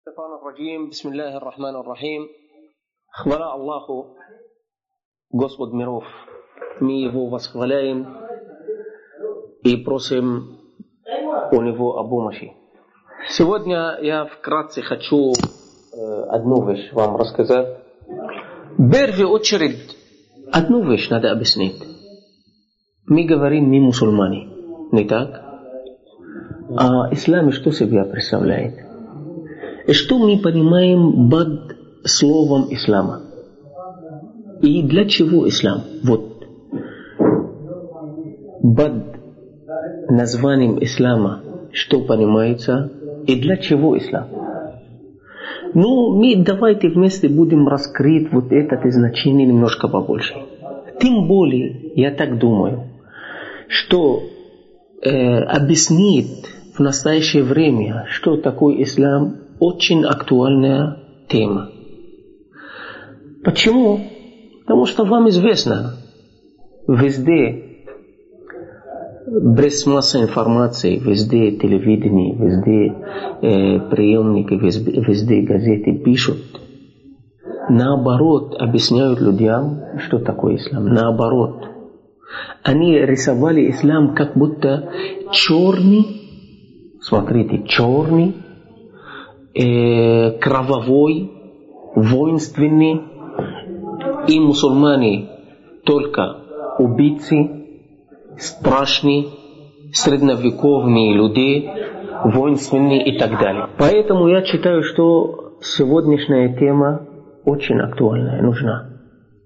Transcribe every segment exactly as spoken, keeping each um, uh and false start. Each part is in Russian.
الشيطان الرجيم. بسم الله الرحمن الرحيم. Хвала Аллаху, Господ миров. Мы Его восхваляем и просим у Него о помощи. Сегодня я вкратце хочу э, одну вещь вам рассказать. В первую очередь, одну вещь надо объяснить. Мы говорим, мы мусульмане, не так? А ислам что себя представляет? Что мы понимаем под словом ислама? И для чего ислам? Вот. Под названием ислама что понимается и для чего ислам? Ну, мы давайте вместе будем раскрыть вот это значение немножко побольше. Тем более, я так думаю, что э, объяснит в настоящее время, что такое ислам, очень актуальная тема. Почему? Потому что вам известно, везде без массы информации, везде телевидение, везде э, приемники, везде, везде газеты пишут. Наоборот, объясняют людям, что такое ислам. Наоборот. Они рисовали ислам как будто черный, смотрите, черный, э, кровавой, воинственный, и мусульмане только убийцы, страшные, средневековые люди, воинственные и так далее. Поэтому я считаю, что сегодняшняя тема очень актуальная, нужна.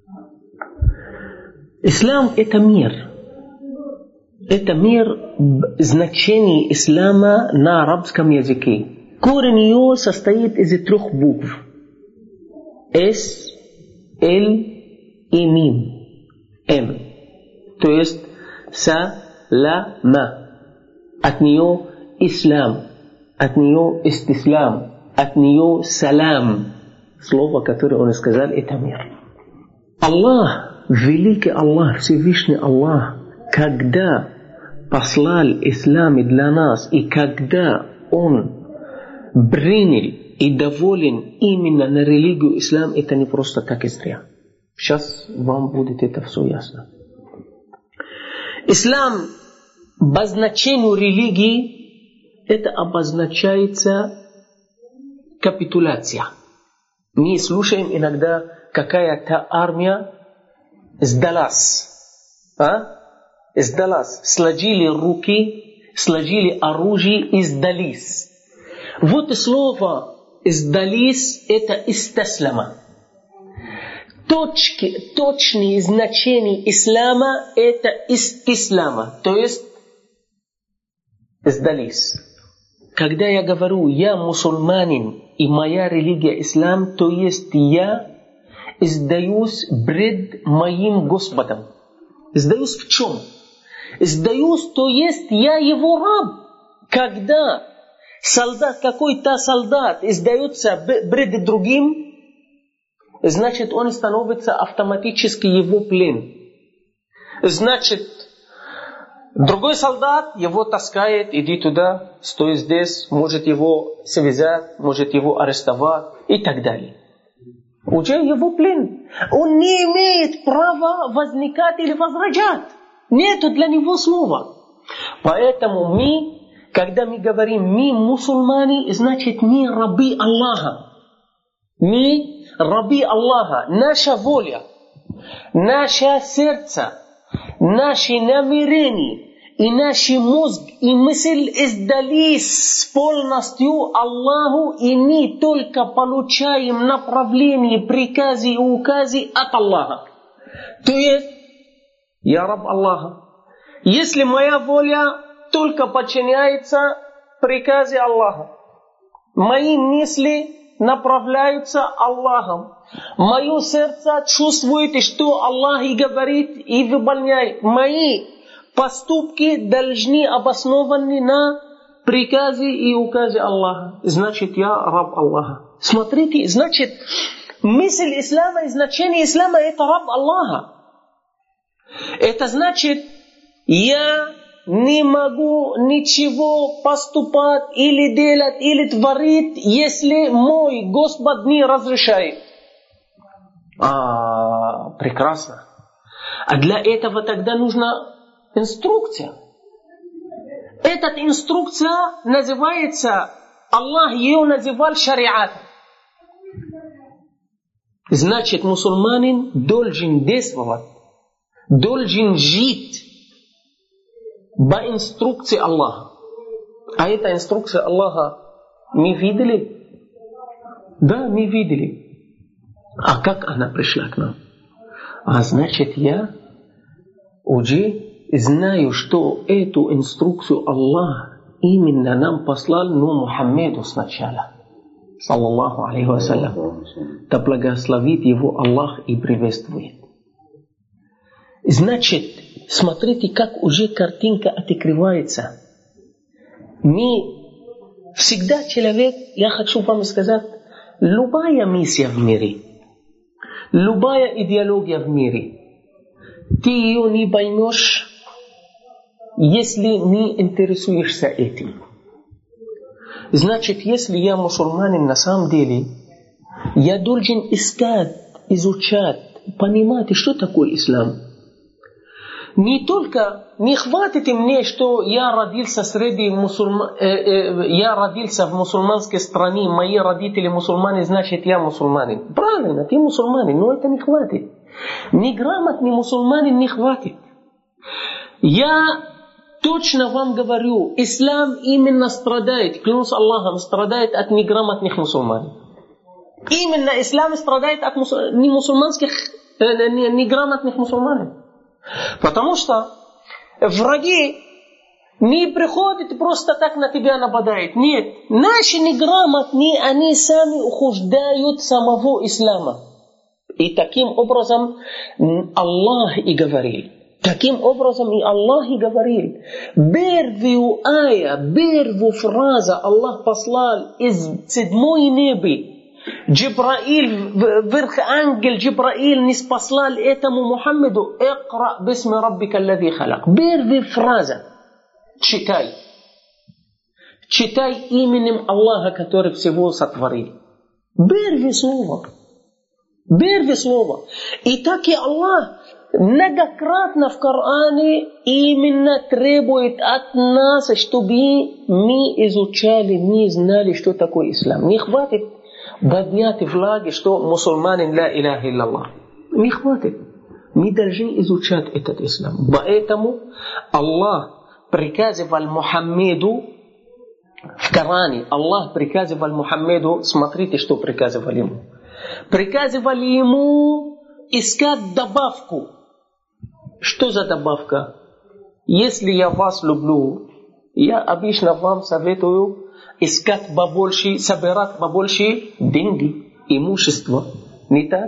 Ислам – это мир. Это мир, значение ислама на арабском языке. Корень ее состоит из трех букв. С, Л и Мим. М. То есть салама. От нее ислам. От нее истислам. От нее салам. Слово, которое он сказал, это мир. Аллах, великий Аллах, Всевышний Аллах, когда послал ислам для нас, и когда он принял и доволен именно на религию ислам, это не просто так и зря. Сейчас вам будет это все ясно. Ислам по значению религии, это обозначается капитуляция. Мы слушаем иногда, какая-то армия сдалась. А? Сдалась. Сложили руки, сложили оружие и сдались. Вот слово «сдались» – это «истаслама». Точки, точные значения ислама – это «истислама», то есть «сдались». Когда я говорю «я мусульманин» и моя религия ислам, то есть я сдаюсь пред моим Господом. Сдаюсь в чем? Сдаюсь, то есть я его раб. Когда солдат, какой-то солдат сдается пред другим, значит, он становится автоматически его плен. Значит, другой солдат его таскает, иди туда, стой здесь, может его связать, может его арестовать и так далее. Уже его плен. Он не имеет права возникать или возражать. Нету для него слова. Поэтому мы, когда мы говорим, мы мусульмане, значит, мы рабы Аллаха. Мы рабы Аллаха. Наша воля, наше сердце, наши намерения и наш мозг и мысль сдались полностью Аллаху, и мы только получаем направление, приказы и указы от Аллаха. То есть, я раб Аллаха. Если моя воля только подчиняется приказе Аллаха, мои мысли направляются Аллахом, мое сердце чувствует, что Аллах и говорит, и выполняет. Мои поступки должны обоснованы на приказе и указе Аллаха. Значит, я раб Аллаха. Смотрите, значит, мысль ислама и значение ислама – это раб Аллаха. Это значит, я не могу ничего поступать или делать, или творить, если мой Господь не разрешает. А, прекрасно. А для этого тогда нужна инструкция. Эта инструкция называется, Аллах ее называл шариат. Значит, мусульманин должен действовать, должен жить по инструкции Аллаха. А эта инструкция Аллаха мы видели? Да, мы видели. А как она пришла к нам? А значит, я уже знаю, что эту инструкцию Аллах именно нам послал, ну, Мухаммеду сначала. Саллаллаху алейхи вассалям. Да благословит его Аллах и приветствует. Значит, смотрите, как уже картинка открывается. Мы всегда человек, я хочу вам сказать, любая миссия в мире, любая идеология в мире, ты ее не поймешь, если не интересуешься этим. Значит, если я мусульманин на самом деле, я должен искать, изучать, понимать, что такое ислам. Не только, не хватит мне, что я родился среди мусульман, э, э, я родился в мусульманской стране, мои родители мусульмане, значит я мусульманин. Правильно, ты мусульманин, но это не хватит. Неграмотный мусульманин не хватит. Я точно вам говорю, ислам именно страдает, клянусь Аллахом, страдает от неграмотных мусульман. Именно ислам страдает от мусуль... не мусульманских, э, не, неграмотных мусульман. Потому что враги не приходят просто так на тебя нападают. Нет, наши неграмотные, они сами ухудшают самого ислама. И таким образом Аллах и говорил. Таким образом и Аллах и говорил. Первую ая, первую фразу Аллах послал из седьмой небе. Джибраил, верхангел Джибраил не послал этому Мухаммеду: «Икра бисми раббика аллади халак». Первая фраза. Читай. Читай именем Аллаха, который всего сотворил. Первое слово. Первое слово. И так и Аллах многократно в Коране именно требует от нас, чтобы мы изучали, мы знали, что такое ислам. Не хватит поднять флаги, что мусульманин ла иляха илляллах. Не хватит. Мы должны изучать этот ислам. Поэтому Аллах приказывал Мухаммеду в Коране, Аллах приказывал Мухаммеду, смотрите, что приказывал ему. Приказывал ему искать добавку. Что за добавка? Если я вас люблю, я обычно вам советую искать побольше, собирать побольше деньги, имущество. Не так?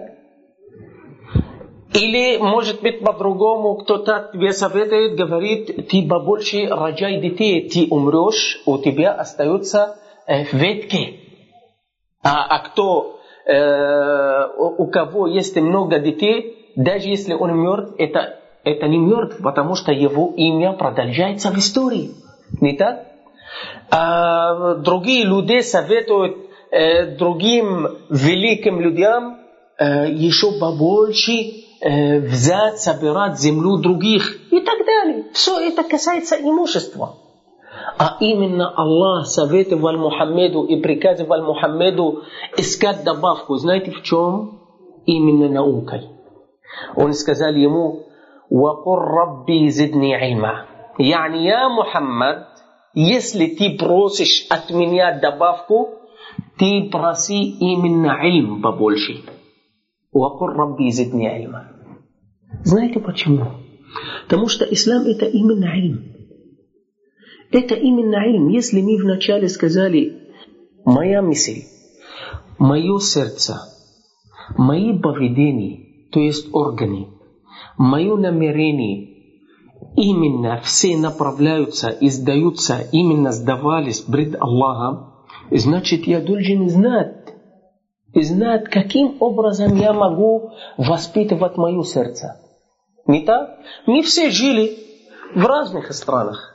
Или, может быть, по-другому, кто-то тебе советует, говорит, ты побольше рожай детей, ты умрешь, у тебя остаются э, ветки. А, а кто, э, у кого есть много детей, даже если он мертв, это, это не мертв, потому что его имя продолжается в истории. Не так? А другие люди советуют э, другим великим людям э, еще побольше э, взять, собирать землю других и так далее. Все это касается имущества. А именно Аллах советовал Мухаммеду и приказывал Мухаммеду искать добавку. Знаете в чем? Именно наукой. Он сказал ему: «Вакур рабби зидни ильма». Yani, я Мухаммад, если ты просишь от меня добавку, ты проси именно ильм побольше. «Вакур рабби зидни ильма». Знаете почему? Потому что ислам это именно ильм. Это именно ильм. Если мы вначале сказали, моя мысль, мое сердце, мои поведения, то есть органы, мое намерение, именно все направляются и сдаются, именно сдавались пред Аллахом, значит, я должен знать, знать, каким образом я могу воспитывать мое сердце. Не так? Мы все жили в разных странах.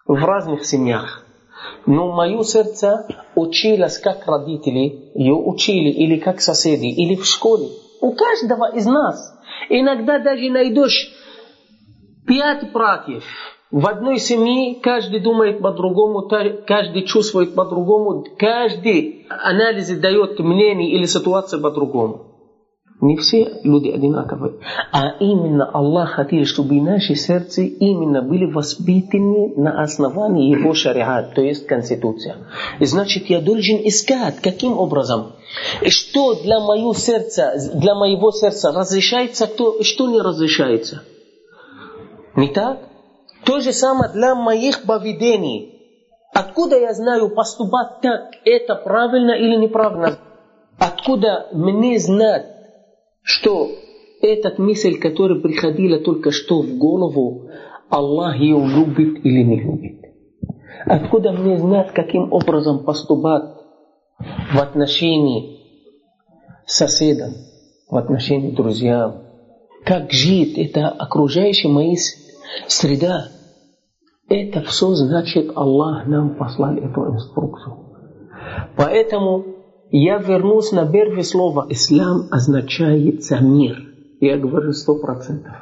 в разных семьях. Но мое сердце училось, как родители ее учили, или как соседи, или в школе. У каждого из нас. Иногда даже найдешь пять братьев. В одной семье каждый думает по-другому, каждый чувствует по-другому, каждый анализ дает мнение или ситуацию по-другому. Не все люди одинаковые. А именно Аллах хотел, чтобы наши сердца именно были воспитаны на основании Его шариат, то есть Конституция. И значит, я должен искать, каким образом, что для моего сердца, для моего сердца разрешается, что не разрешается. Не так? То же самое для моих поведений. Откуда я знаю поступать так, это правильно или неправильно? Откуда мне знать, что эта мысль, которая приходила только что в голову, Аллах ее любит или не любит? Откуда мне знать, каким образом поступать в отношении соседям, в отношении друзьям? Как жить, это окружающая моя среда. Это все значит, Аллах нам послал эту инструкцию. Поэтому я вернусь на первое слово. Ислам означает мир. Я говорю сто процентов.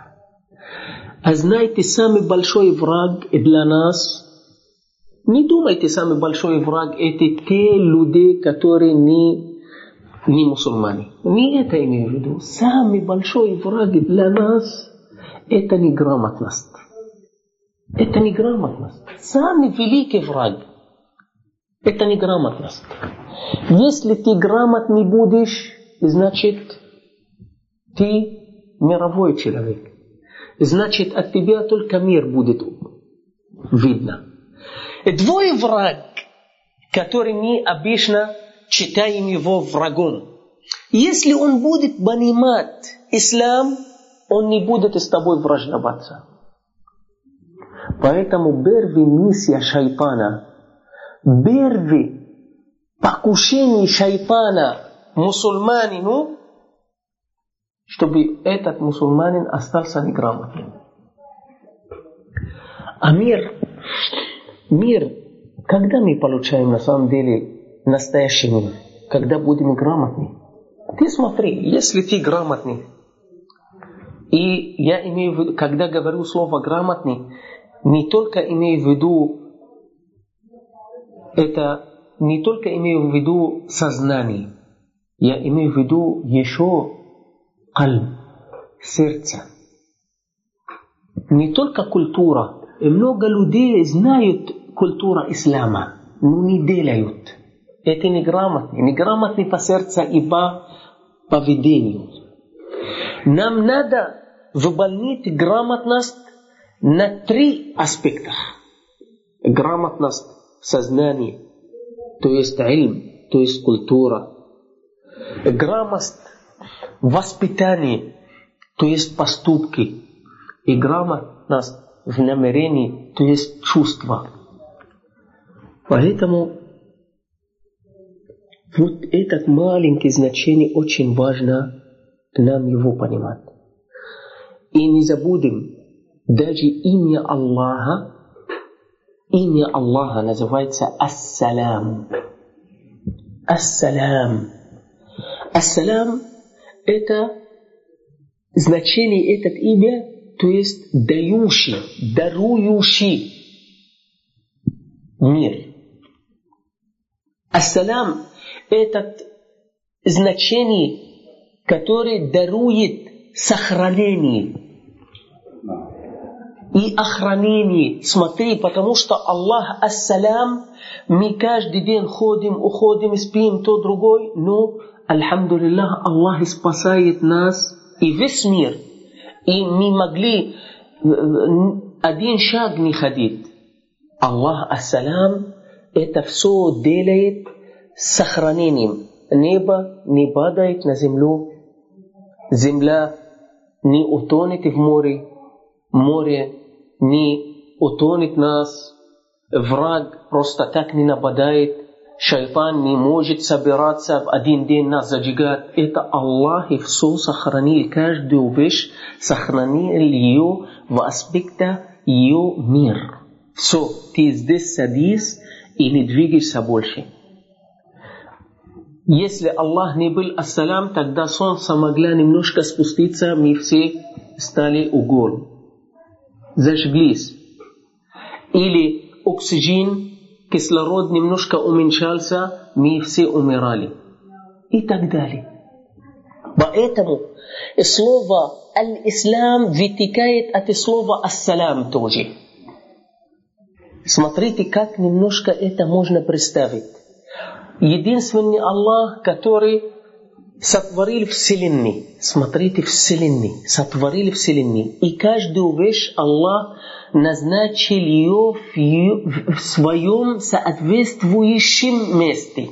А знаете, самый большой враг для нас, не думайте, самый большой враг это те люди, которые не, не мусульмане. Не это имею в виду. Самый большой враг для нас это неграмотность. Это неграмотность. Самый великий враг это неграмотность. Если ты грамотный будешь, значит, ты мировой человек. Значит, от тебя только мир будет видно. Двое враг, который мы обычно считаем его врагом. Если он будет понимать ислам, он не будет с тобой враждоваться. Поэтому первая миссия шайтана, первый покушение шайтана мусульманину, чтобы этот мусульманин остался неграмотным. А мир, мир, когда мы получаем на самом деле настоящий мир? Когда будем грамотны. Ты смотри, если ты грамотный, и я имею в виду, когда говорю слово грамотный, не только имею в виду это не только имею в виду сознание, я имею в виду еще кальб, сердце. Не только культура. И много людей знают культуру ислама, но не делают. Это неграмотно. Неграмотно по сердцу и по поведению. Нам надо выполнить грамотность на три аспекта. Грамотность сознания, то есть ильм, то есть культура. Грамотность воспитания, то есть поступки. И грамотность в намерении, то есть чувства. Поэтому вот это маленькое значение очень важно нам его понимать. И не забудем, даже имя Аллаха, имя Аллаха называется Ас-Салам. Ас-Салам. Ас-Салам это значение этого имя, то есть дающий, дарующий мир. Ас-Салам это значение, которое дарует сохранение и охранение. Смотри, потому что Аллах Ас-Салам, мы каждый день ходим, уходим, спим, то другой, но, альхамдулиллах, Аллах спасает нас и весь мир. И мы могли один шаг не ходить. Аллах Ас-Салам это все делает с сохранением. Небо не падает на землю, земля не утонет в море, море не утонет нас, враг просто так не нападает, шайтан не может собираться в один день нас зажигать. Это Аллах все сохранил, каждую вещь сохранил ее в аспекте ее мир. Все, ты здесь садись и не двигайся больше. Если Аллах не был ассалям, тогда солнце могло немножко спуститься, мы все стали угол. Зажглись. Или оксиген, кислород немножко уменьшался, мы все умирали. И так далее. Поэтому слово «аль-ислам» вытекает от слова «ассалям» тоже. Смотрите, как немножко это можно представить. Единственный Аллах, который сотворил вселенную. Смотрите, вселенную. Сотворил вселенную. И каждую вещь Аллах назначил ее в, в своем соответствующем месте.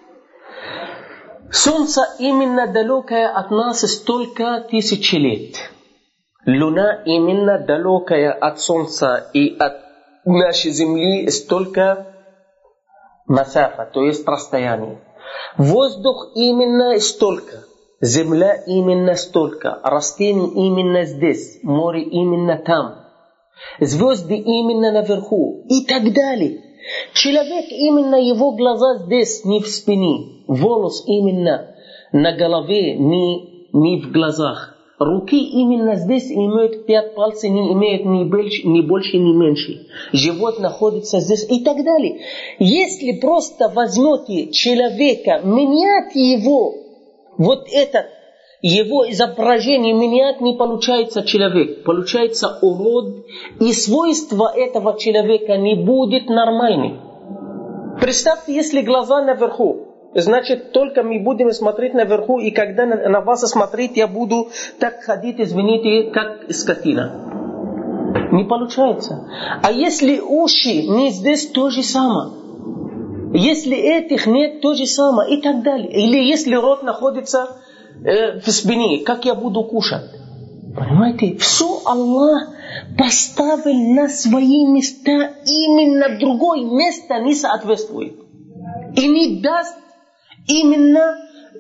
Солнце именно далекое от нас столько тысяч лет. Луна именно далекая от Солнца и от нашей Земли столько масафа, то есть расстояние. Воздух именно столько. Земля именно столько. Растения именно здесь. Море именно там. Звезды именно наверху. И так далее. Человек именно его глаза здесь, не в спине. Волос именно на голове, не, не в глазах. Руки именно здесь имеют пять пальцев, не имеют ни больше, ни больше, ни меньше. Живот находится здесь и так далее. Если просто возьмете человека, менять его, вот это, его изображение менять, не получается человек. Получается урод, и свойства этого человека не будет нормальны. Представьте, если глаза наверху. Значит, только мы будем смотреть наверху, и когда на, на вас смотреть, я буду так ходить, извините, как скотина. Не получается. А если уши не здесь, то же самое. Если этих нет, то же самое, и так далее. Или если рот находится э, в спине, как я буду кушать? Понимаете? Все Аллах поставил на свои места, именно другое место не соответствует. И не даст именно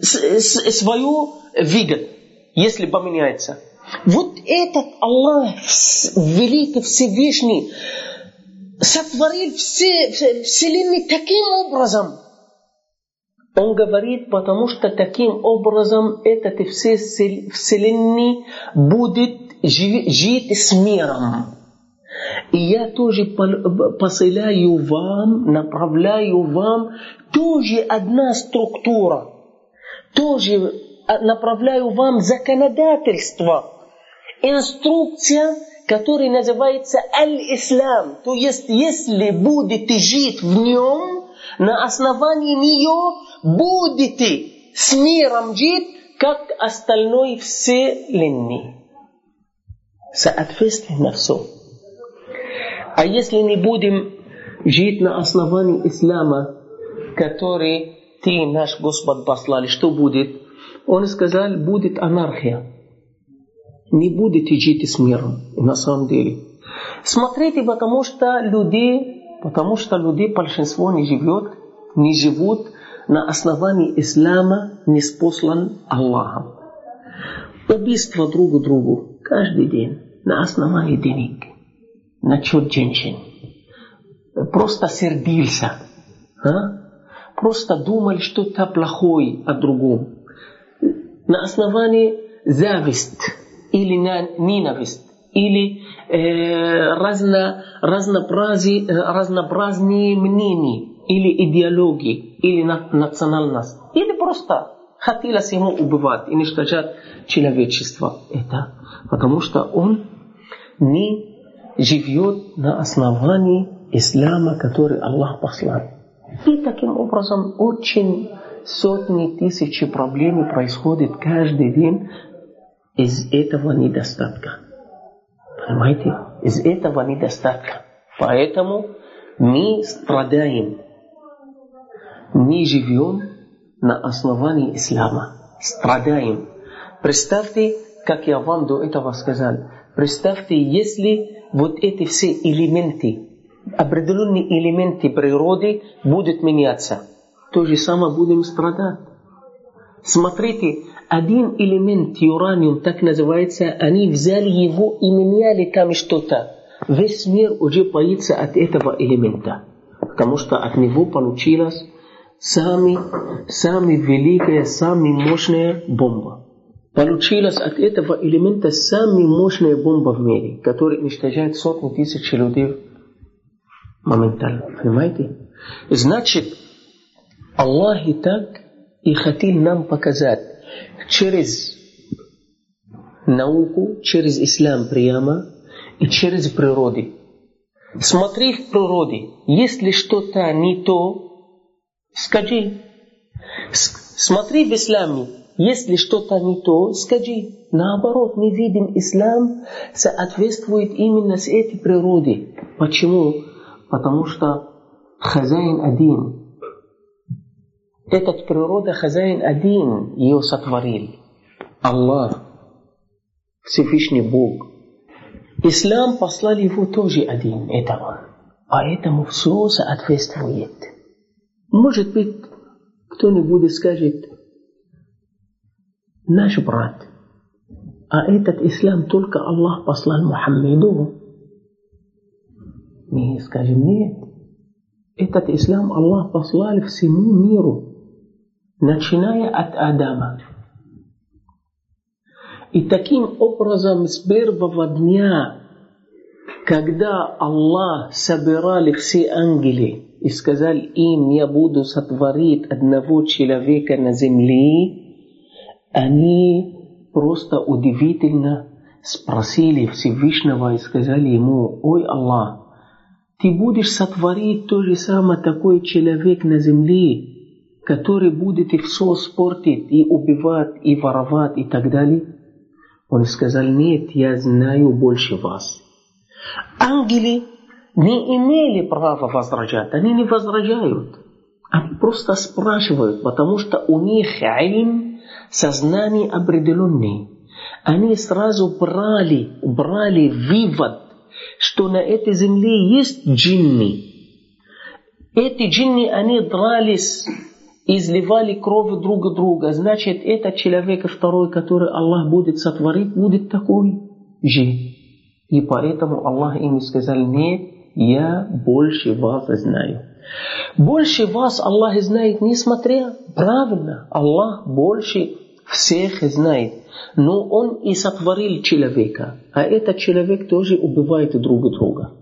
свою выгоду, если поменяется. Вот этот Аллах, великий Всевышний, сотворил все вселенную таким образом. Он говорит, потому что таким образом этот все вселенной будет жить с миром. И я тоже посылаю вам, направляю вам тоже одна структура. Тоже направляю вам законодательство. Инструкция, которая называется аль-ислам. То есть, если будете жить в нем, на основании нее будете с миром жить, как остальной вселенной. Соответственно, все. А если не будем жить на основании ислама, который ты, наш Господь, послал, что будет? Он сказал, будет анархия. Не будете жить с миром, на самом деле. Смотрите, потому что люди, потому что люди, большинство не живет, не живут на основании ислама, не спослан Аллахом. Убийство друг другу каждый день на основании денег. Насчет женщин. Просто сердился. А? Просто думали что-то плохое о другом. На основании зависть или ненависть. Или э, разно, разнообразие, разнообразные мнения. Или идеологии. Или национальность. Или просто хотелось ему убивать, уничтожать человечество. Это потому что он не живет на основании ислама, который Аллах послал. И таким образом очень сотни тысяч проблем происходит каждый день из этого недостатка. Понимаете? Из этого недостатка. Поэтому мы страдаем. Мы живем на основании ислама. Страдаем. Представьте, как я вам до этого сказал. Представьте, если вот эти все элементы, определенные элементы природы будут меняться, то же самое будем страдать. Смотрите, один элемент, ураниум, так называется, они взяли его и меняли там что-то. весь мир уже боится от этого элемента, потому что от него получилась самая, самая великая, самая мощная бомба. Получилась от этого элемента самая мощная бомба в мире, которая уничтожает сотни тысяч людей моментально. Понимаете? Значит, Аллах и так и хотел нам показать через науку, через ислам прямо и через природу. Смотри в природе, если что-то не то, скажи. Смотри в исламе, если что-то не то, скажи. Наоборот, мы видим, ислам соответствует именно с этой природой. Почему? Потому что хозяин один. Этот природа хозяин один ее сотворил. Аллах, Всевышний Бог. Ислам послал его тоже один, этого. Поэтому все соответствует. Может быть, кто-нибудь скажет, наш брат, а этот ислам только Аллах послал Мухаммаду. Мы скажем, нет. Этот ислам Аллах послал всему миру, начиная от Адама. И таким образом с первого дня, когда Аллах собирал все ангелы и сказал им, я буду сотворить одного человека на земле, они просто удивительно спросили Всевышнего и сказали ему, ой Аллах, ты будешь сотворить то же самое такой человек на земле, который будет и все испортить, и убивать, и воровать, и так далее? Он сказал, нет, я знаю больше вас. Ангелы не имели права возражать, они не возражают. Они просто спрашивают, потому что у них ильм, сознание определенное. Они сразу брали, брали вывод, что на этой земле есть джинни. Эти джинни, они дрались, изливали кровь друг друга. Значит, этот человек второй, который Аллах будет сотворить, будет такой же. И поэтому Аллах им сказал, нет, я больше вас знаю. Больше вас Аллах знает, несмотря, правильно, Аллах больше всех знает. Но Он и сотворил человека, а этот человек тоже убивает друг друга.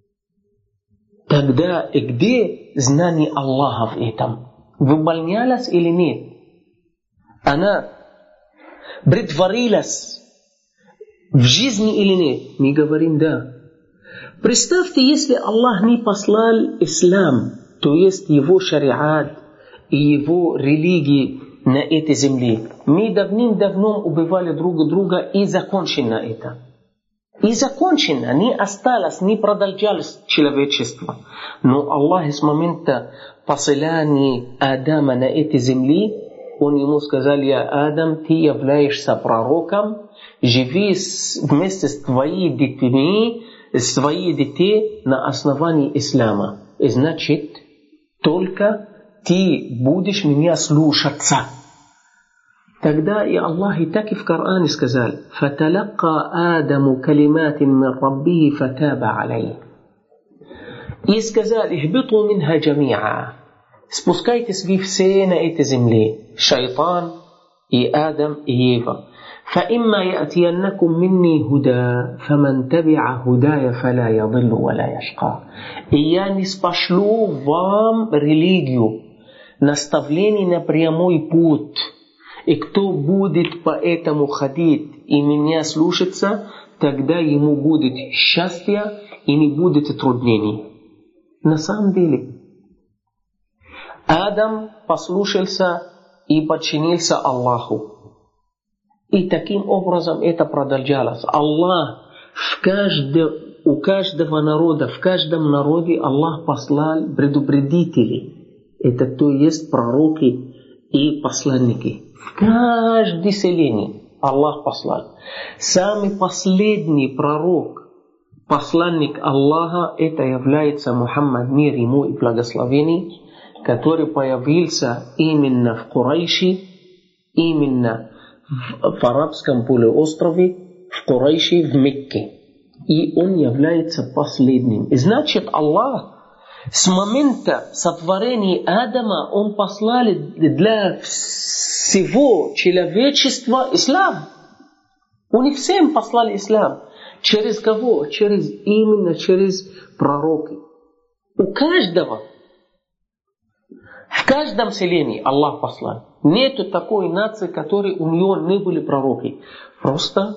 Тогда где знание Аллаха в этом? Выполнялось или нет? Она претворилась в жизни или нет? Мы говорим да. Представьте, если Аллах не послал ислам, то есть его шариат и его религии на этой земле. Мы давным-давно убивали друг друга и закончено это. И закончено, не осталось, не продолжалось человечество. Но Аллах с момента посылания Адама на этой земле, Он ему сказал, я Адам, ты являешься пророком, живи вместе с твоими детьми, с твоими детьми на основании ислама. И значит, только ты будешь меня слушаться. Тогда и Аллах и так и в Коране сказал, «Фаталакка Адаму калиматин мин Раббихи фатаба алейх». И сказал, «Ихбиту минха джамиа». Спускайтесь вы все на этой земле, шайтан и Адам и Ева. فإما يأتينكم مني هدى فمن تبع هداي فلا يضل ولا يشقى. И я не спошлю вам религию, наставление на прямой путь. И кто будет по этому ходить и меня слушаться, тогда ему будет счастье и не будет труднений. На самом деле, Адам послушался и подчинился Аллаху. И таким образом это продолжалось. Аллах в каждом, у каждого народа, в каждом народе Аллах послал предупредителей. Это то есть пророки и посланники. В каждом селении Аллах послал. Самый последний пророк, посланник Аллаха, это является Мухаммад, мир ему и благословение, который появился именно в Курайши, именно в, в арабском полуострове, в Курайши, в Мекке. и Он является последним. И значит, Аллах с момента сотворения Адама Он послал для всего человечества ислам. Он и всем послал ислам. Через кого? Через, именно через пророки. У каждого, в каждом селении Аллах послал. Нету такой нации, которой у нее не были пророки. Просто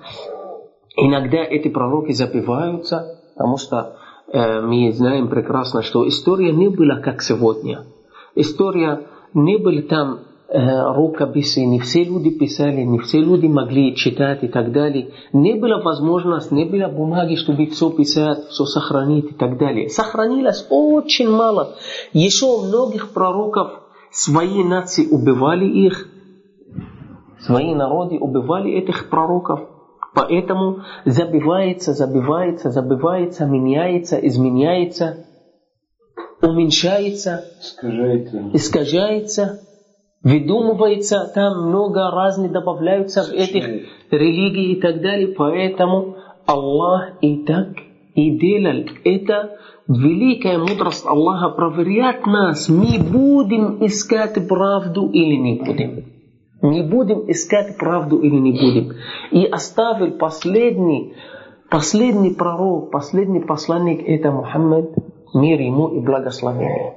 иногда эти пророки забываются, потому что э, мы знаем прекрасно, что история не была как сегодня. История не была там э, рукописи, не все люди писали, не все люди могли читать и так далее. Не было возможности, не было бумаги, чтобы все писать, все сохранить и так далее. Сохранилось очень мало. Еще многих пророков свои нации убивали их, свои народы убивали этих пророков. Поэтому забивается, забивается, забивается, меняется, изменяется, уменьшается, искажается, искажается выдумывается, там много разных добавляются в этих религий и так далее. Поэтому Аллах и так и делал. Это великая мудрость Аллаха проверяет нас. Мы будем искать правду или не будем. Не будем искать правду или не будем. И оставил последний, последний пророк, последний посланник, это Мухаммад, мир ему и благословение.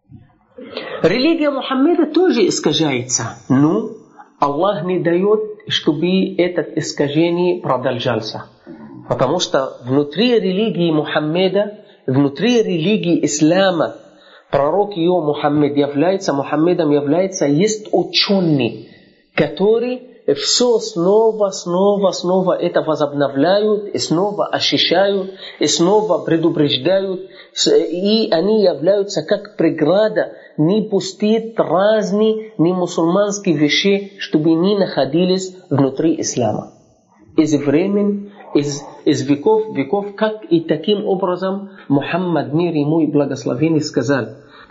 Религия Мухаммада тоже искажается. Но Аллах не дает, чтобы это искажение продолжался. Потому что внутри религии Мухаммада, внутри религии Ислама, пророк ее Мухаммад является, Мухаммадом является, есть ученый, которые все снова, снова, снова это возобновляют, и снова ощущают, и снова предупреждают, и они являются как преграда, не пустить разные не мусульманские вещи, чтобы не находились внутри ислама. Из времен, из, из веков, веков, как и таким образом Мухаммад, мир ему и благословение, сказал: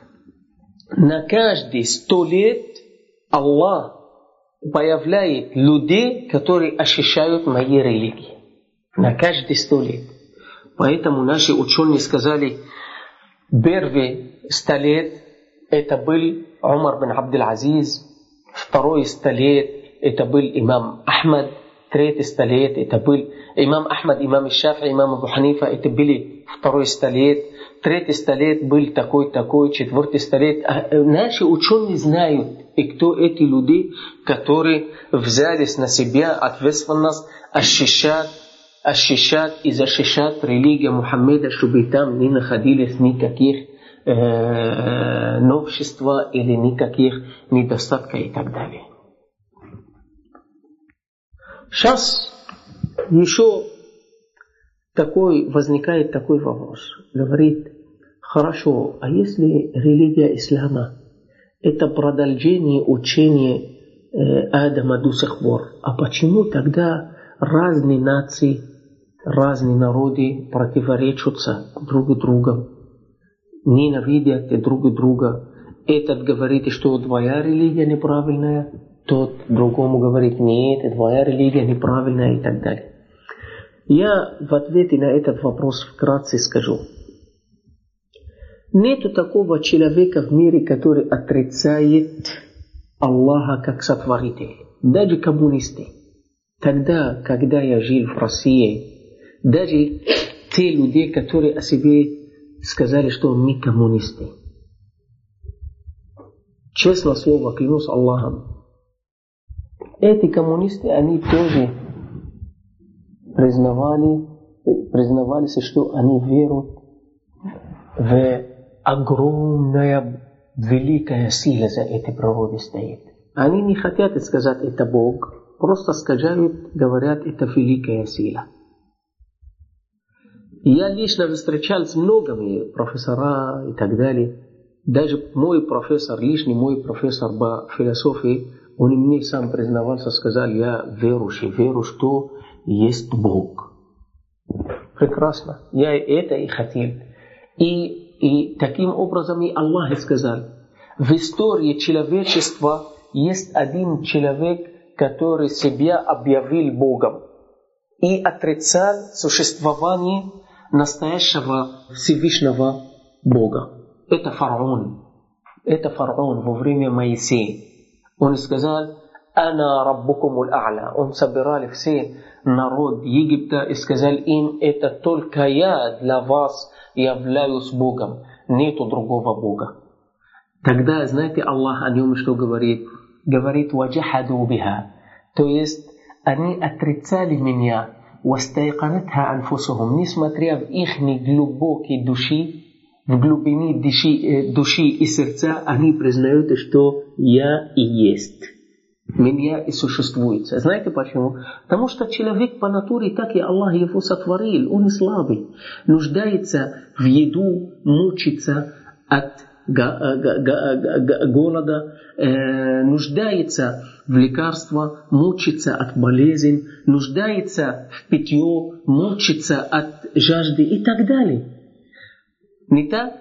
на каждые сто лет Аллах появляет людей, которые ощущают мои религии. На каждые сто лет. Поэтому наши ученые сказали, первые сто лет это был Умар бин Абдул-Азиз, второе сто лет это был имам Ахмад, третье сто лет это был имам Ахмад, имам Шафи, имам Абу Ханифа, это были второе сто лет, третье сто лет был такой-такой, четвертый сто лет. Наши ученые знают, и кто эти люди, которые взялись на себя ответственность ощущать, ощущать и защищать религию Мухаммада, чтобы там не находились никаких э, новшеств или никаких недостатков и так далее. Сейчас еще такой, возникает такой вопрос. Говорит, хорошо, а если религия ислама это продолжение учения э, Адама до сих пор, а почему тогда разные нации, разные народы противоречатся друг другу, ненавидят друг друга? Этот говорит, что твоя религия неправильная, тот другому говорит, нет, твоя религия неправильная и так далее. Я в ответе на этот вопрос вкратце скажу. Нету такого человека в мире, который отрицает Аллаха как сотворитель. Даже коммунисты. Тогда, когда я жил в России, даже те люди, которые о себе сказали, что мы коммунисты. Честно слово, клянусь Аллахом. Эти коммунисты, они тоже признавали, признавались, что они веруют в огромная, великая сила за этой природы стоит. Они не хотят сказать, это Бог, просто скажут, говорят, это великая сила. Я лично встречался с многими профессорами и так далее. Даже мой профессор, личный мой профессор по философии, он мне сам признавался, сказал, я верующий, верю, что есть Бог. Прекрасно. Я это и хотел. И И таким образом и Аллах сказал, в истории человечества есть один человек, который себя объявил Богом. и отрицал существование настоящего Всевышнего Бога. Это фараон. Это фараон во время Моисея. Он сказал: «Ана раббукумул а'ля». Он собирал все народ Египта и сказал им: это только я для вас являюсь Богом, нету другого Бога. Тогда, знаете, Аллах о нем что говорит? Говорит: «Ваджахаду биха». То есть, они отрицали меня, «Вастайканатха анфусухум», несмотря в их глубокие души, в глубине души, души и сердца, они признают, что я и есть. Меня и существует. Знаете почему? Потому что человек по натуре, так и Аллах его сотворил. Он слабый. Нуждается в еду, мучится от голода, э, нуждается в лекарства, мучится от болезни, нуждается в питье, мучится от жажды и так далее. Не так?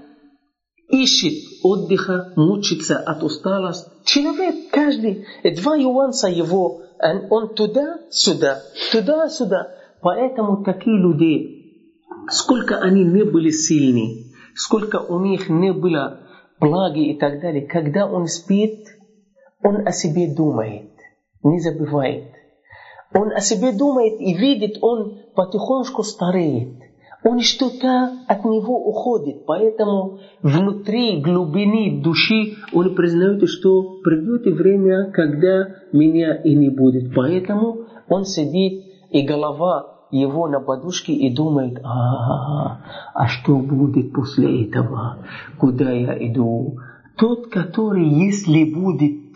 Ищет отдыха, мучится от усталости. Человек, каждый, два нюанса его, он туда-сюда, туда-сюда. Поэтому такие люди, сколько они не были сильны, сколько у них не было благи и так далее, когда он спит, он о себе думает, не забывает. Он о себе думает и видит, он потихоньку стареет. Он что-то от него уходит. Поэтому внутри глубины души он признает, что придет время, когда меня и не будет. Поэтому он сидит, и голова его на подушке, и думает: а, а что будет после этого? Куда я иду? Тот, который, если будет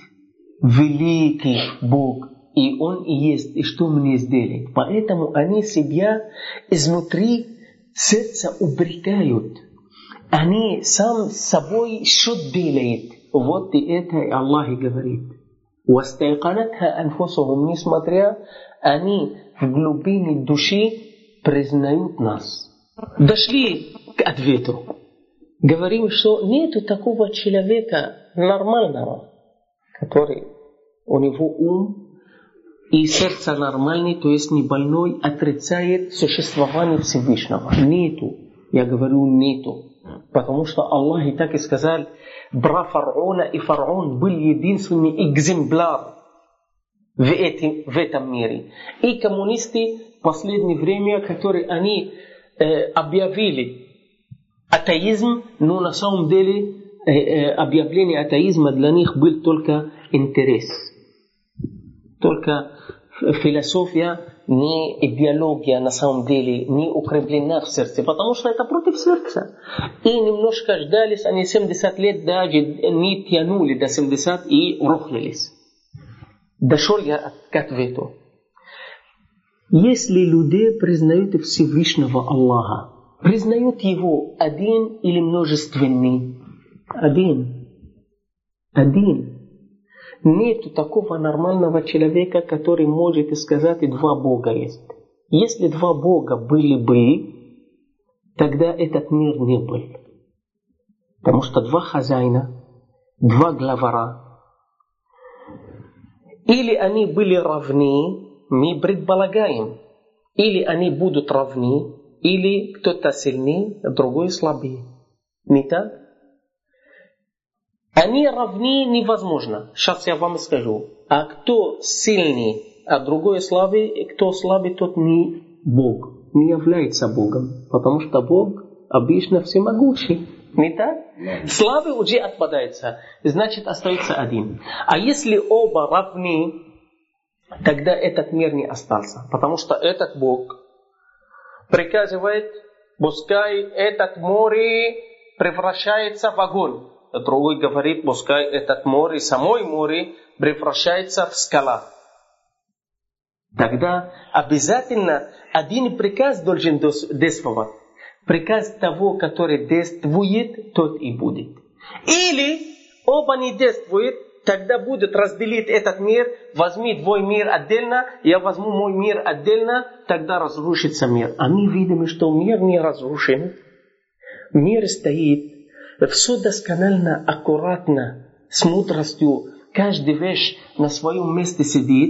великий Бог, и Он и есть, и что мне сделает? Поэтому они себя изнутри сердца упрекают. Они сам с собой что делают. Вот и это Аллах и говорит. «Вастайканатха анфусухум», несмотря, они в глубине души признают нас. Дошли к ответу. Говорим, что нету такого человека нормального, который у него ум и сердце нормальное, то есть не больной, отрицает существование Всевышнего. Нету. Я говорю, нету. Потому что Аллах и так и сказал: бра фараона, и фараон был единственный экземпляр в, эти, в этом мире. И коммунисты в последнее время, которые они э, объявили атеизм, но на самом деле э, э, объявление атеизма для них был только интерес. Только философия, не идеология на самом деле, не укреплена в сердце, потому что это против сердца. И немножко ждались, они семьдесят лет даже не тянули до семидесяти и рухнулись. Дошел я к ответу. Если люди признают Всевышнего Аллаха, признают его один или множественный? Один. Один. Нету такого нормального человека, который может сказать: два Бога есть. Если два Бога были бы, тогда этот мир не был. Потому что два хозяина, два главара, или они были равны, мы предполагаем, или они будут равны, или кто-то сильнее, другой слабее. Не так? Они равны невозможно. Сейчас я вам скажу. А кто сильный, а другой слабый, и кто слабый, тот не Бог. Не является Богом. Потому что Бог обычно всемогущий. Не так? Слабый уже отпадается. Значит, остается один. А если оба равны, тогда этот мир не остался. Потому что этот Бог приказывает: пускай этот море превращается в огонь. Другой говорит: пускай этот море, самое море, превращается в скала. Тогда обязательно один приказ должен действовать. Приказ того, который действует, тот и будет. Или оба не действуют, тогда будет разделить этот мир. Возьми твой мир отдельно, я возьму мой мир отдельно, тогда разрушится мир. А мы видим, что мир не разрушен. Мир стоит. Все досконально, аккуратно, с мудростью. Каждая вещь на своем месте сидит.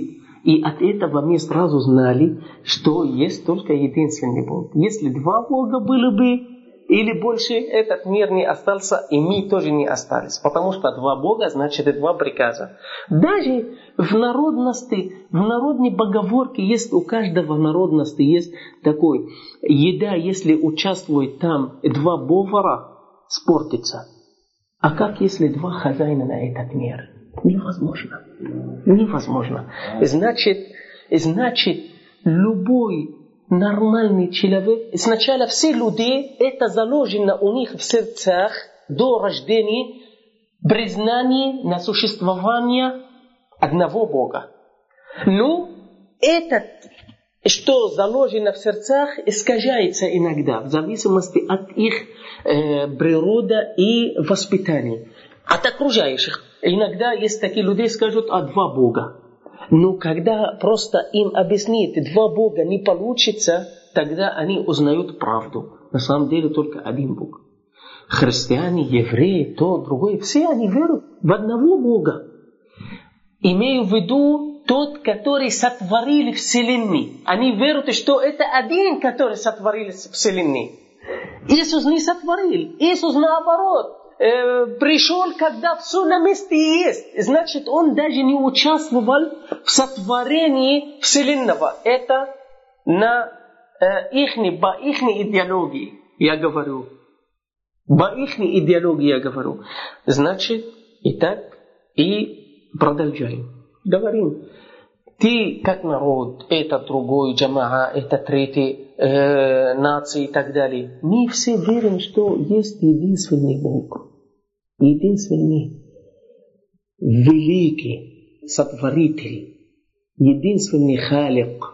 И от этого мы сразу знали, что есть только единственный Бог. Если два Бога были бы, или больше, этот мир не остался, и мы тоже не остались. Потому что два Бога, значит и два приказа. Даже в народности, в народной поговорке есть, у каждого народности есть такой, еда, если участвует там два повара, спортится. А как если два хозяина на этот мир? Невозможно. Невозможно. Значит, значит, любой нормальный человек, сначала все люди, это заложено у них в сердцах до рождения, признание на существование одного Бога. Но это, что заложено в сердцах, искажается иногда, в зависимости от их э, природы и воспитания. От окружающих. Иногда есть такие люди, скажут, а два Бога. Но когда просто им объяснить, два Бога не получится, тогда они узнают правду. На самом деле только один Бог. Христиане, евреи, то, другое, все они веруют в одного Бога. Имею в виду тот, который сотворил Вселенную. Они веруют, что это один, который сотворил Вселенную. Иисус не сотворил. Иисус наоборот. Пришел, когда все на месте есть. Значит, он даже не участвовал в сотворении Вселенного. Это на э, ихней, по ихней идеологии, я говорю. По ихней идеологии я говорю. Значит, и так, и продолжаем. Говорим. Ты, как народ, это другой джамаа, это третий э, нации и так далее. Мы все верим, что есть единственный Бог. Единственный великий сотворитель, единственный халик,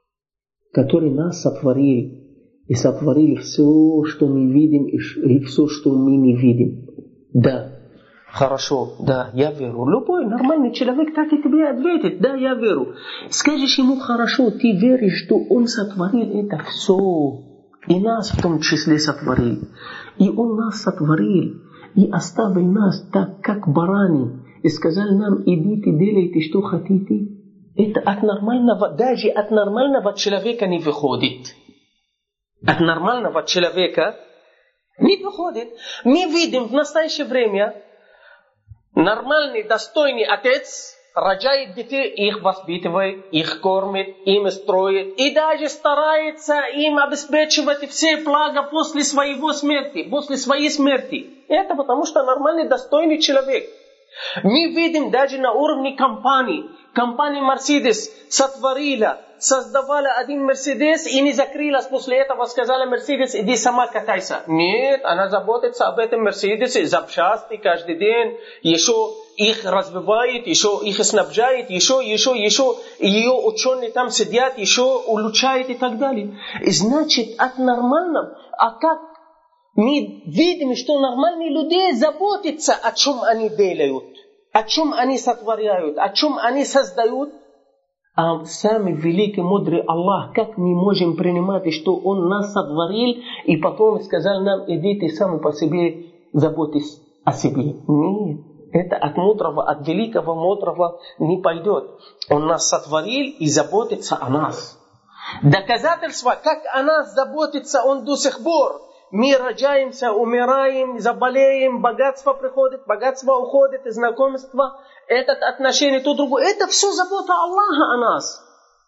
который нас сотворил и сотворил все, что мы видим и все, что мы не видим. Да, хорошо, да, я верю. Любой нормальный человек так и тебе ответит, да, я верю. Скажешь ему, хорошо, ты веришь, что он сотворил это все, и нас в том числе сотворил, и он нас сотворил. И оставил нас так, как барани, и сказал нам, идите, делайте, что хотите. Это от нормального, даже от нормального человека не выходит. От нормального человека не выходит. Мы видим в настоящее время, нормальный, достойный отец рожает детей, их воспитывает, их кормит, им строит, и даже старается им обеспечивать все блага после своего смерти, после своей смерти. Это потому что нормальный, достойный человек. Мы видим даже на уровне компании. Компания Mercedes сотворила, создавала один Mercedes и не закрылась после этого, сказала Mercedes, иди сама катайся. Нет, она заботится об этом Mercedes, запчасти каждый день, еще их развивает, еще их снабжает, еще, еще, еще, ее ученые там сидят, еще улучшает и так далее. И значит, от нормального, а как мы видим, что нормальные люди заботятся, о чем они делают, о чем они сотворяют, о чем они создают. А самый великий, мудрый Аллах, как мы можем принимать, что Он нас сотворил, и потом сказал нам, идите сами по себе, заботьтесь о себе. Нет, это от мудрого, от великого мудрого не пойдет. Он нас сотворил и заботится о нас. Доказательство, как о нас заботится Он до сих пор. Мы рождаемся, умираем, заболеем, богатство приходит, богатство уходит, знакомство, это отношение, то другое. Это все забота Аллаха о нас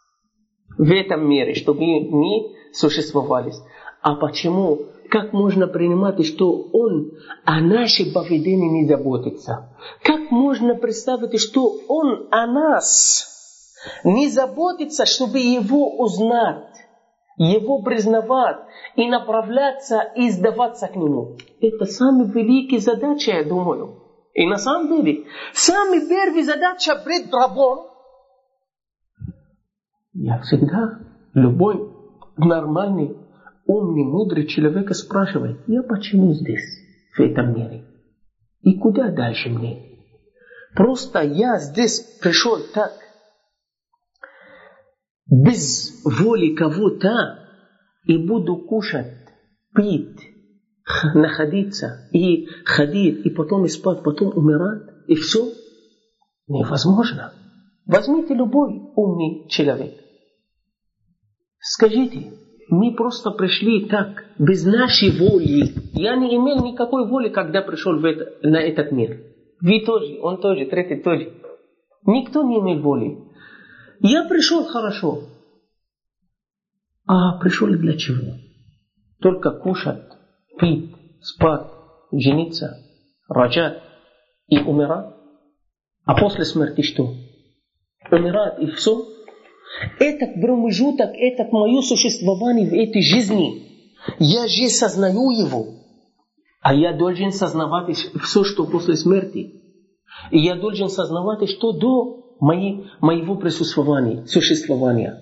в этом мире, чтобы мы существовали. А почему? Как можно принимать, что Он о нашем поведении не заботится? Как можно представить, что Он о нас не заботится, чтобы Его узнать? Его признавать и направляться и сдаваться к Нему. Это самая великая задача, я думаю. И на самом деле, самая первая задача пред рабом. Я всегда, любой нормальный, умный, мудрый человек спрашивает, я почему здесь, в этом мире? И куда дальше мне? Просто я здесь пришел так, без воли кого-то, и буду кушать, пить, находиться, и ходить, и потом спать, потом умирать, и все. Невозможно. Возьмите любой умный человек. Скажите, мы просто пришли так, без нашей воли. Я не имел никакой воли, когда пришел в это, на этот мир. Вы тоже, он тоже, третий тоже. Никто не имел воли. Я пришел хорошо. А пришел для чего? Только кушать, пить, спать, жениться, рожать и умирать. А после смерти что? Умирать и все. Этот промежуток, это мое существование в этой жизни. Я же сознаю его. А я должен сознавать все, что после смерти. И я должен сознавать, что до моей, моего присутствования, существования.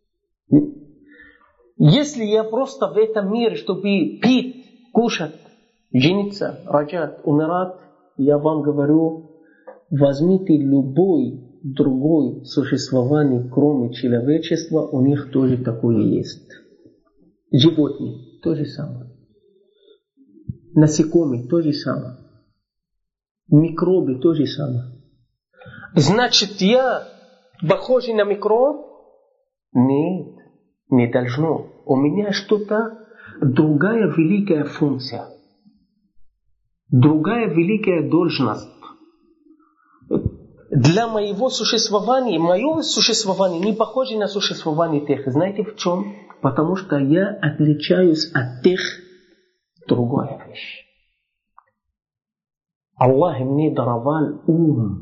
Если я просто в этом мире, чтобы пить, кушать, жениться, рожать, умирать, я вам говорю, возьмите любой другое существование, кроме человечества, у них тоже такое есть. Животные то же самое. Насекомые то же самое. Микробы то же самое. Значит, я похож на микроб? Нет, не должно. У меня что-то, другая великая функция. Другая великая должность. Для моего существования, мое существование не похоже на существование тех. Знаете в чем? Потому что я отличаюсь от тех. Другая вещь. Аллах мне даровал ум,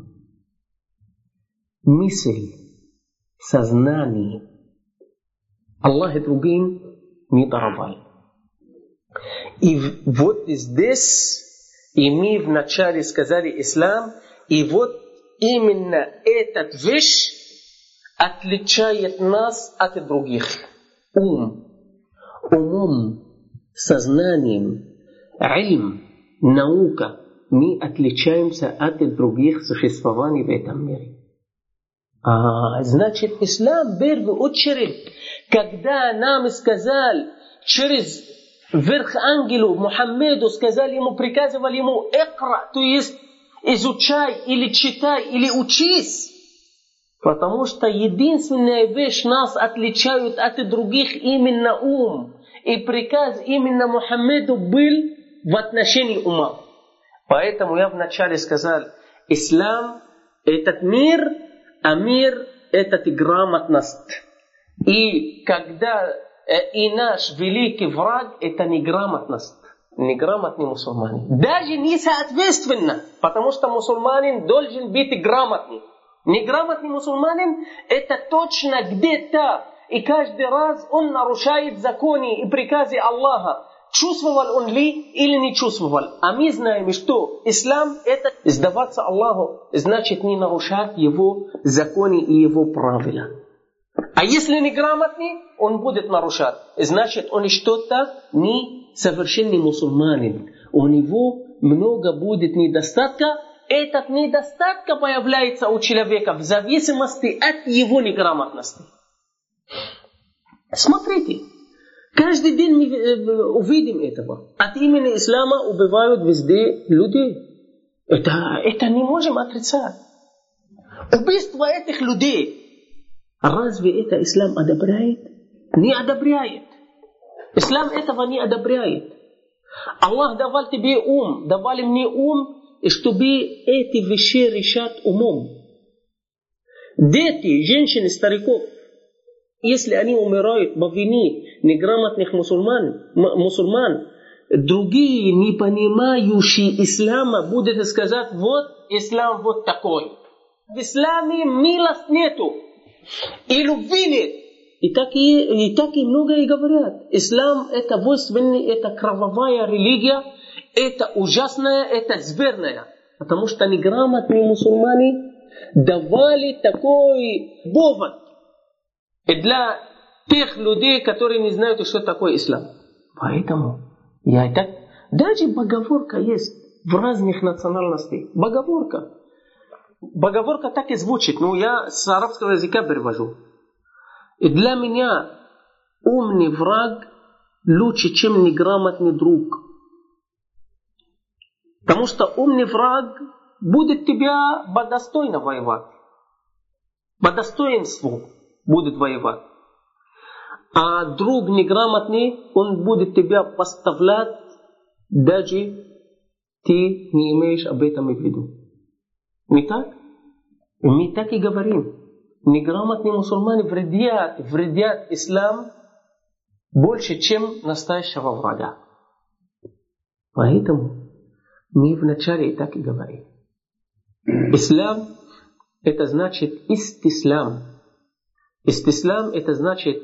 мысль, сознание. Аллах другим не даровал. И вот здесь, и мы вначале сказали ислам, и вот именно эта вещь отличает нас от других. Ум, умом, сознанием, илм, наука. Мы отличаемся от других существований в этом мире. А, значит, ислам в первую очередь, когда нам сказали через верх ангелу Мухаммеду, сказали ему, приказывали ему «экра», то есть изучай или читай или учись. Потому что единственная вещь нас отличает от других именно ум. И приказ именно Мухаммеду был в отношении ума. Поэтому я вначале сказал, ислам этот мир, а мир этот грамотность. И когда и наш великий враг это неграмотность. Неграмотные мусульмане. Даже не соответственно, потому что мусульманин должен быть грамотный. Неграмотный мусульманин это точно где-то и каждый раз он нарушает законы и приказы Аллаха. Чувствовал он ли или не чувствовал? А мы знаем, что ислам это сдаваться Аллаху, значит не нарушать его законы и его правила. А если неграмотный, он будет нарушать. Значит он что-то не совершенный мусульманин. У него много будет недостатка. Этот недостаток появляется у человека в зависимости от его неграмотности. Смотрите. Каждый день мы увидим этого. От имени ислама убивают везде людей. Это, это не можем отрицать. Убийство этих людей. Разве это ислам одобряет? Не одобряет. Ислам этого не одобряет. Аллах давал тебе ум, давали мне ум, чтобы эти вещи решать умом. Дети, женщины, стариков, если они умирают по вине неграмотных мусульман, мусульман, другие, не понимающие ислама, будут сказать, вот ислам вот такой. В исламе милость нету, и любви нет. И так и, и, так и многое говорят. Ислам это воинственный, это кровавая религия, это ужасная, это зверная. Потому что неграмотные мусульмане давали такой повод для тех людей, которые не знают, что такое ислам. Поэтому я так... Даже поговорка есть в разных национальностях. Поговорка. Поговорка так и звучит. Но я с арабского языка перевожу. И для меня умный враг лучше, чем неграмотный друг. Потому что умный враг будет тебя достойно воевать. По достоинству будет воевать. А друг неграмотный, он будет тебя поставлять, даже ты не имеешь об этом в виду. Не так? Мы так и говорим. Неграмотные мусульмане вредят, вредят ислам больше, чем настоящего врага. Поэтому мы вначале так и говорим. Ислам это значит истислам. Истислам это значит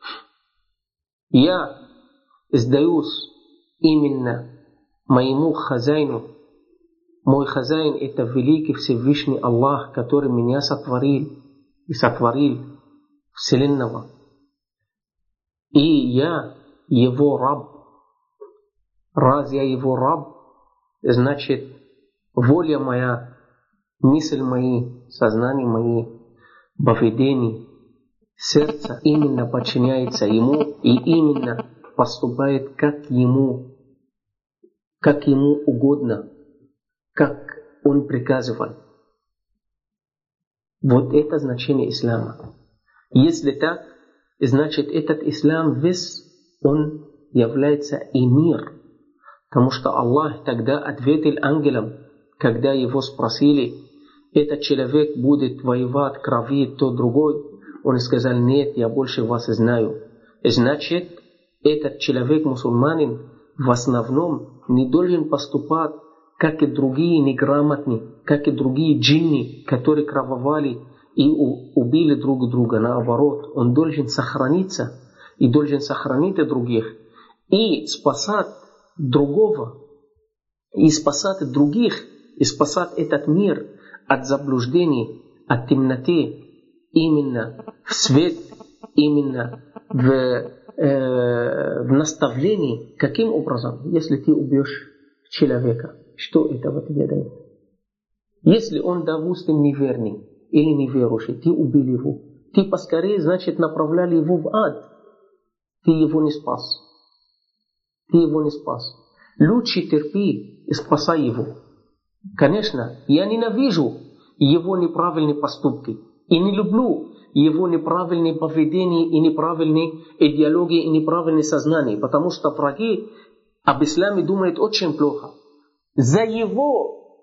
я сдаюсь именно моему хозяину. Мой хозяин это великий Всевышний Аллах, который меня сотворил и сотворил Вселенного. И я его раб. Раз я его раб, значит воля моя, мысль мои, сознание мои, поведение, сердце именно подчиняется ему и именно поступает как ему, как ему угодно, как он приказывает. Вот это значение ислама. Если так, значит этот ислам весь, он является и мир. Потому что Аллах тогда ответил ангелам, когда его спросили, этот человек будет воевать, кровить, то другой. Он сказал, нет, я больше вас знаю. Значит, этот человек, мусульманин, в основном не должен поступать, как и другие неграмотные, как и другие джинни, которые крововали и убили друг друга. Наоборот, он должен сохраниться и должен сохранить других и спасать другого, и спасать других, и спасать этот мир от заблуждений, от темноты, именно в свет, именно в, э, в наставлении. Каким образом? Если ты убьешь человека, что это тебе дает? Если он, допустим, неверный или неверующий, ты убил его, ты поскорее, значит, направляли его в ад. Ты его не спас. Ты его не спас. Лучше терпи и спасай его. Конечно, я ненавижу его неправильные поступки. И не люблю его неправильные поведения и неправильные идеологии и неправильные сознания. Потому что враги об исламе думают очень плохо. За его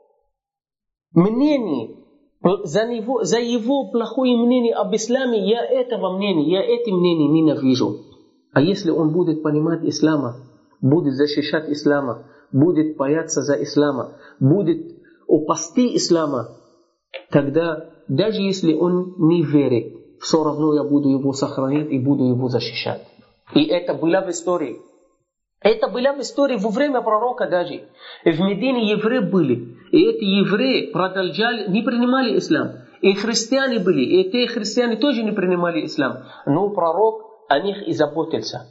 мнение, за его, за его плохое мнение об исламе, я этого мнения, я эти мнения ненавижу. А если он будет понимать ислама, будет защищать ислама, будет бояться за ислама, будет упасти ислама, тогда даже если он не верит, все равно я буду его сохранить и буду его защищать. И это было в истории. Это было в истории во время пророка даже. В Медине евреи были. И эти евреи продолжали, не принимали ислам. И христиане были. И эти христиане тоже не принимали ислам. Но пророк о них и заботился.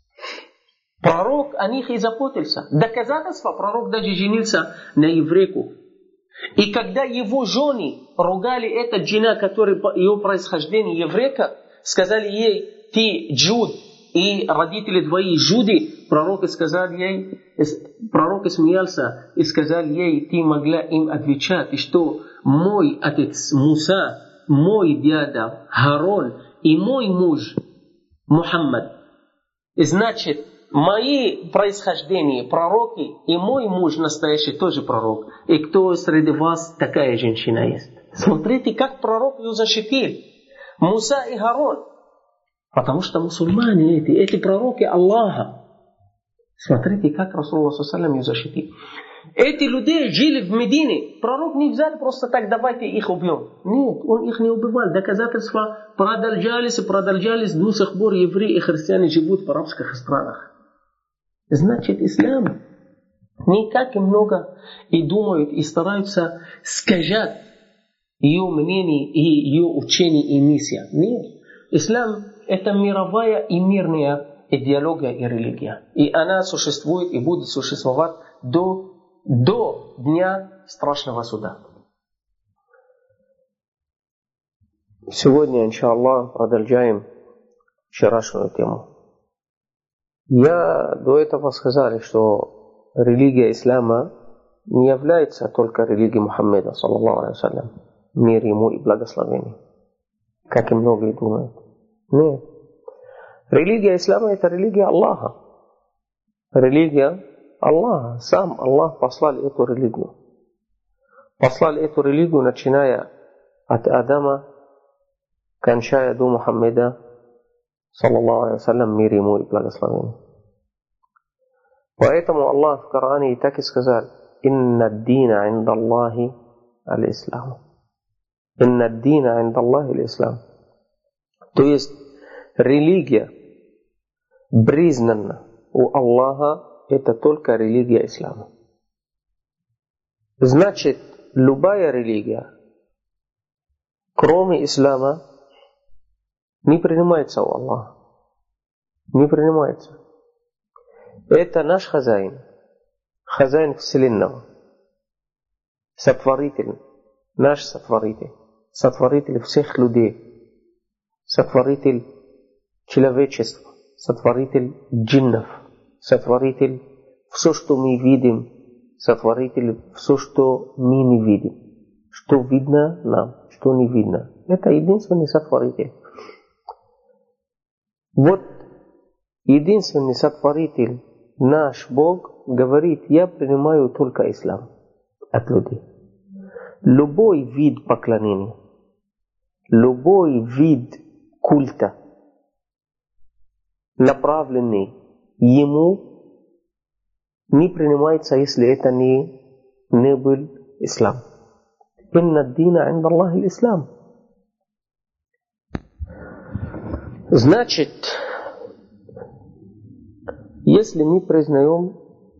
Пророк о них и заботился. Доказательство, пророк даже женился на еврейку. И когда его жены ругали этот жена, который ее происхождение еврейка, сказали ей, ты джуд, и родители твои жуды, пророк сказал ей, пророк смеялся и сказал ей, ты могла им отвечать, что мой отец Муса, мой дядя Харон и мой муж Мухаммад, значит, мои происхождения пророки, и мой муж настоящий тоже пророк. И кто среди вас такая женщина есть? Смотрите, как пророк ее защитил. Муса и Харон. Потому что мусульмане эти, эти пророки Аллаха. Смотрите, как Расулуллах саллаллаху алейхи ва саллям ее защитил. Эти люди жили в Медине. Пророк не взял просто так, давайте их убьем. Нет, он их не убивал. Доказательства продолжались и продолжались. До сих пор евреи и христиане живут в арабских странах. Значит, ислам не так и много и думают, и стараются сказать ее мнение и ее учение и миссия. Нет. Ислам это мировая и мирная идеология и религия. И она существует и будет существовать до, до дня страшного суда. Сегодня, иншаллах, продолжаем вчерашнюю тему. Я до этого сказал, что религия ислама не является только религией Мухаммеда, саллаллаху алейхи ва саллям, мир ему и благословение. как и многие думают. Нет. Религия ислама – это религия Аллаха. Религия Аллаха. Сам Аллах послал эту религию. Послал эту религию, начиная от Адама, кончая до Мухаммеда, саллаллаху алейхи вассалям, мир ему и благословение. Поэтому Аллах в Коране и так и сказал: «Инна ад-дина инда Аллахи аль-Ислам». «Инна ад-дина инда Аллахи аль-Ислам». То есть религия, признана у Аллаха, это только религия ислама. Значит, любая религия, кроме ислама, не принимается у Аллаха. Не принимается. Это наш хозяин, хозяин Вселенного, сотворитель, наш сотворитель, сотворитель всех людей, сотворитель человечества, сотворитель джиннов, сотворитель все, что мы видим, сотворитель все, что мы не видим, что видно нам, что не видно. Это единственный сотворитель. Вот единственный сотворитель, наш Бог, говорит: я принимаю только ислам от людей. Любой вид поклонения, любой вид культа, направленный ему, не принимается, если это не, не был ислам. Инна ад-дина инда Аллахи аль-Ислам. Значит, если мы признаем,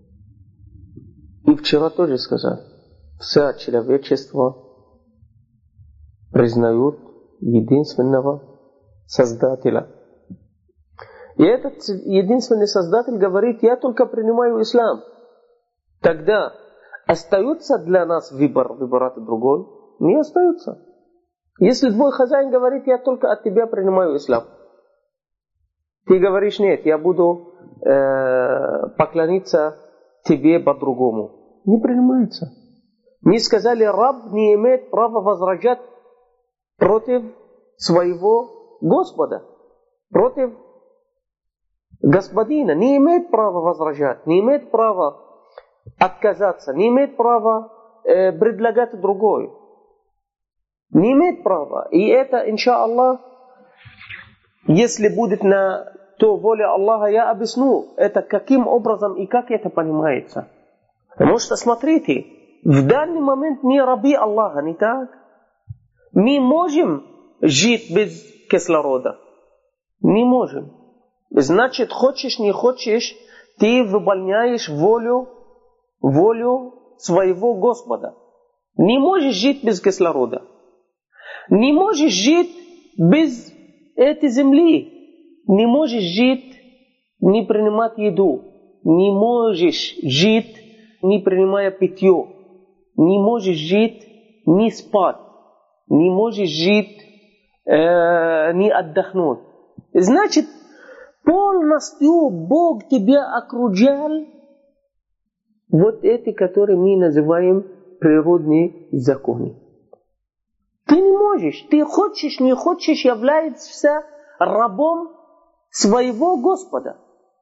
и вчера тоже сказал, все человечество признают единственного Создателя. И этот единственный Создатель говорит: я только принимаю ислам. Тогда остается для нас выбор, выбирать другой? Не остается. Если твой хозяин говорит: я только от тебя принимаю ислам, ты говоришь: нет, я буду э, поклониться тебе по-другому. Не принимается. Мы сказали: раб не имеет права возражать против своего Господа, против господина. Не имеет права возражать, не имеет права отказаться, не имеет права э, предлагать другое. Не имеет права. И это, иншаллах, если будет на то воля Аллаха, я объясню это каким образом и как это понимается. Потому что, смотрите, в данный момент мы рабы Аллаха, не так? Мы можем жить без кислорода. Не можем. Значит, хочешь, не хочешь, ты выполняешь волю, волю своего Господа. Не можешь жить без кислорода. Не можешь жить без этой земли. Не можешь жить, не принимать еду. Не можешь жить, не принимая питье. Не можешь жить, не спать. Не можешь жить, э, не отдохнуть. Значит, полностью Бог тебя окружал вот эти, которые мы называем природные законы. Ты не можешь, ты хочешь, не хочешь, являешься рабом своего Господа.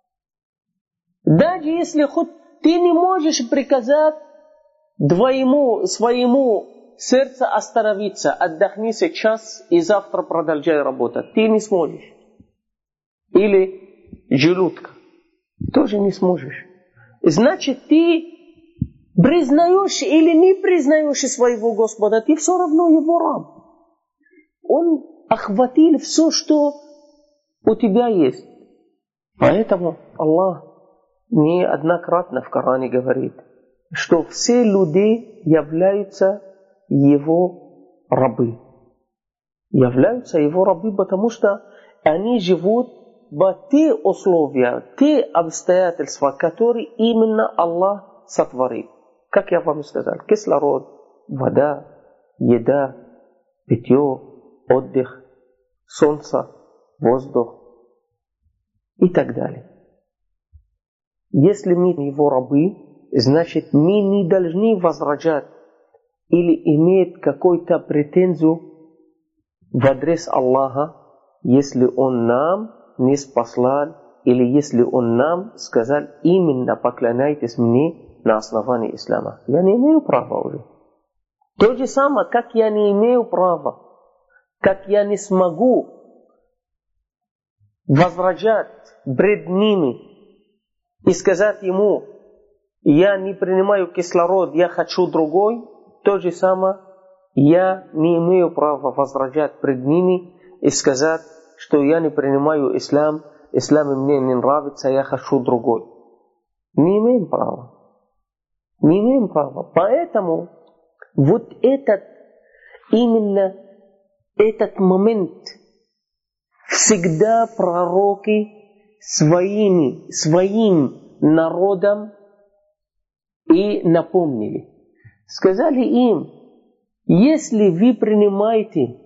Даже если хоть ты не можешь приказать твоему, своему сердцу остановиться, отдохни сейчас и завтра продолжай работать. Ты не сможешь. Или желудка. Тоже не сможешь. Значит, ты признаешь или не признаешь своего Господа, ты все равно его раб. Он охватил все, что у тебя есть. Поэтому Аллах неоднократно в Коране говорит, что все люди являются его рабы. Являются его рабы, потому что они живут в те условия, те обстоятельства, которые именно Аллах сотворил. Как я вам сказал, кислород, вода, еда, питье, отдых, солнце, воздух и так далее. Если мы его рабы, значит мы не должны возражать или иметь какую-то претензию в адрес Аллаха, если Он нам не спаслал, или если Он нам сказал, именно поклоняйтесь мне на основании ислама. Я не имею права уже. То же самое, как я не имею права, как я не смогу возражать пред ними и сказать ему, я не принимаю кислород, я хочу другой, то же самое, я не имею права возражать пред ними и сказать, что я не принимаю ислам, ислам мне не нравится, я хочу другой. Не имеем права. Не имеем права. Поэтому вот этот, именно этот момент всегда пророки своими, своим народам и напомнили. Сказали им, если вы принимаете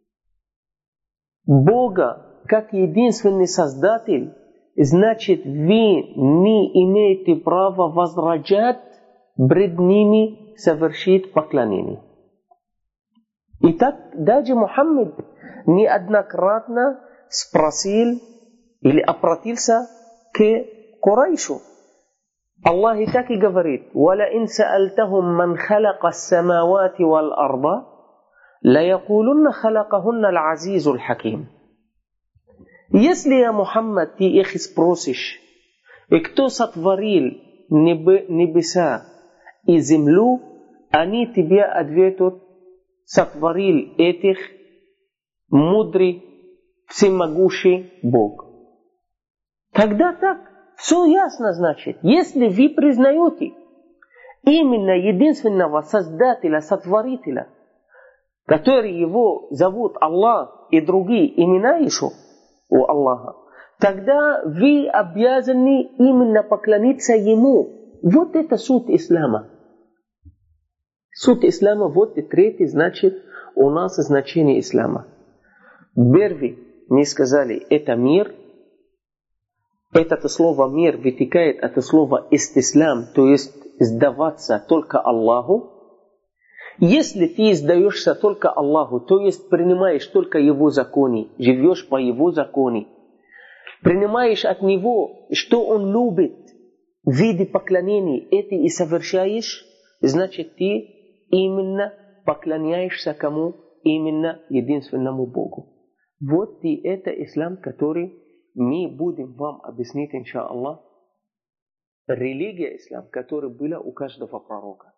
Бога как единственный Создатель, значит вы не имеете права возражать пред ними, совершить поклонение. И так даже Мухаммад неоднократно спросил или обратился к Курайшу. Аллах и так и говорит, وَلَئِنْ سَأَلْتَهُمْ مَنْ خَلَقَ السَّمَاوَاتِ وَالْأَرْضَ لَيَقُولُنَّ خَلَقَهُنَّ الْعَزِيزُ الْحَكِيمُ. Если, я Мухаммад, ты их спросишь, и кто сотворил небеса и землю, они тебе ответят, сотворил этих мудрый, всемогущий Бог. Тогда так, все ясно значит. Если вы признаете именно единственного Создателя, Сотворителя, который его зовут Аллах и другие имена еще у Аллаха, тогда вы обязаны именно поклониться Ему. Вот это суть ислама. Суть ислама, вот и третий, значит, у нас значение ислама. Первый, мы сказали, это мир. Это слово мир вытекает от слова истислам, то есть сдаваться только Аллаху. Если ты сдаешься только Аллаху, то есть принимаешь только Его законы, живешь по Его закону, принимаешь от Него, что Он любит, в виде поклонений, это и совершаешь, значит ты именно поклоняешься кому? Именно единственному Богу. Вот и это ислам, который мы будем вам объяснить, иншаллах, религия ислам, которая была у каждого пророка.